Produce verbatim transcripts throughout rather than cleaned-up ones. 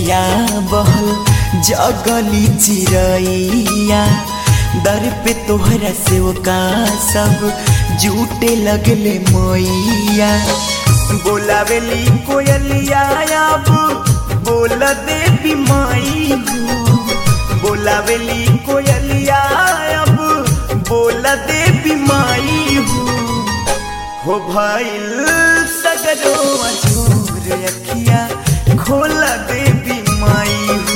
बेअरिया बहल जगली चिरैया दर पे तोहरा सेवका सब जूटे लगले मैया बोलावेली कोयलिया अब बोल देवी माई हो बोलावेली कोयलिया अब बोल देवी माई हो हो भइल सगरो अजोर अखिया खोल देवी माई हो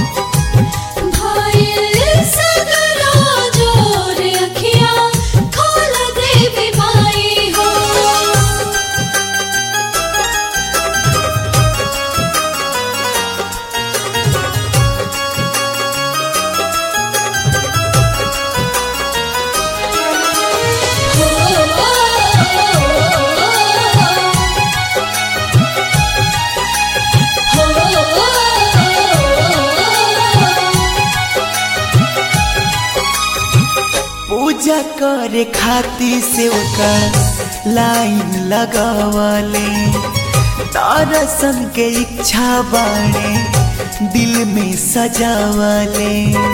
पूजा करे खातिर सेवका लाइन लगावले दर्शन के इच्छा बाणे दिल में सजावले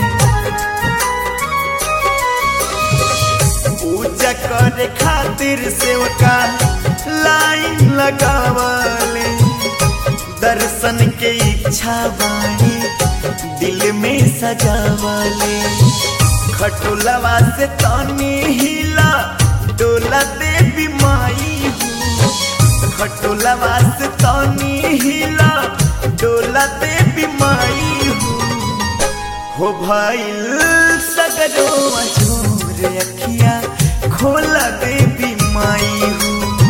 पूजा करे खातिर सेवका लाइन लगावले दर्शन के इच्छा बाणे दिल में सजावले खटोलवा से तानी हिला डोला देवी माई हो खटोलवा से तानी हिला डोला देवी माई हो हो भइल सगरो अजोर अखिया खोला देवी माई हो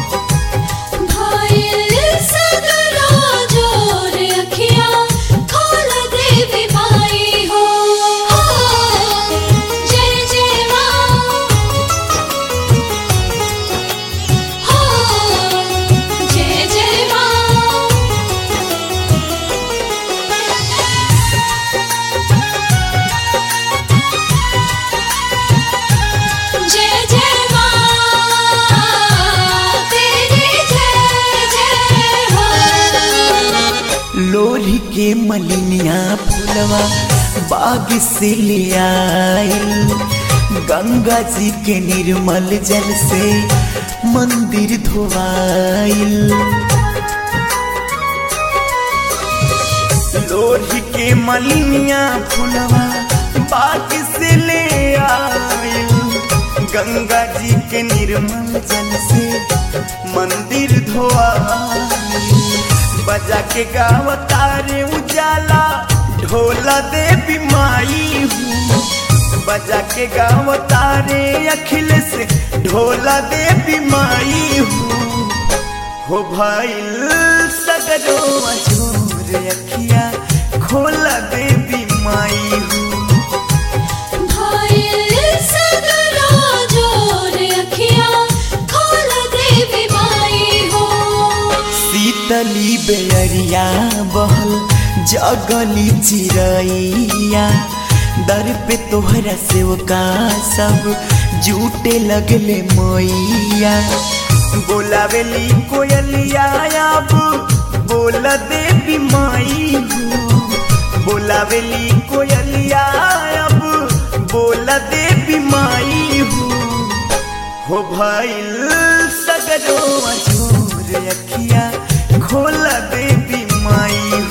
लोरी के मलिनिया फूलवा बाग से ले आइल गंगा जी के निर्मल जल से मंदिर धोवाइल लोरी के मलिनिया फूलवा बाग से ले आइल गंगा जी के निर्मल जल से मंदिर धोवाइल बजा के गावतारे उजाला ढोला देवी माई हूँ बजा के गावतारे अखिलेश ढोला देवी माई हूँ हो भइल सगरो अजोर अखिया खोला देवी माई हूँ शीतली बेअरिया बहल जगली चिरैया दर पे तोहरा सेवका सब जूटे लगले मैया बोलावेली कोयलिया अब बोल देवी माई हो बोलावेली कोयलिया अब बोल देवी माई हो हो भइल सगरो अजोर अखिया खोला देवी माई।